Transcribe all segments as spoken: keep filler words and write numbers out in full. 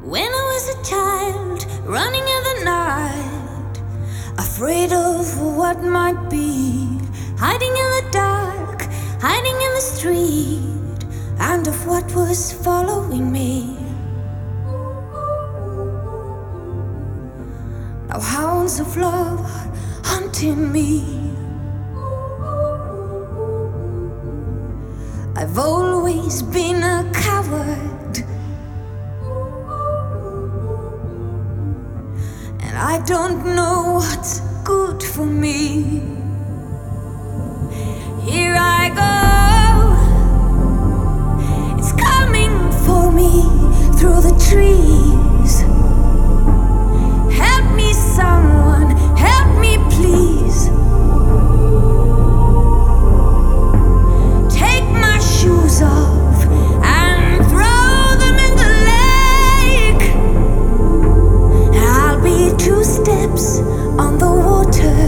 When I was a child, running in the night, afraid of what might be, hiding in the dark, hiding in the street, and of what was following me. Now hounds of love are hunting me. I've always been a coward, and I don't know what's good for me. Here I go, it's coming for me through the trees. Help me, someone, help me, please. Take my shoes off and throw them in the lake. I'll be two steps on the water.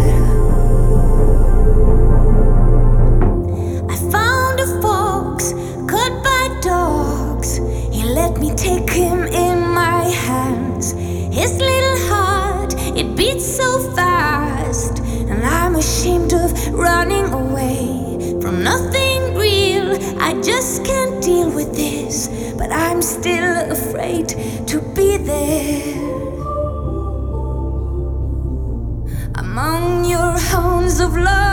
I found a fox caught by dogs. He let me take him in my hands. His little heart, it beats so fast, and I'm ashamed of running away from nothing real. I just can't deal with this, but I'm still afraid to be there. Among your hounds of love,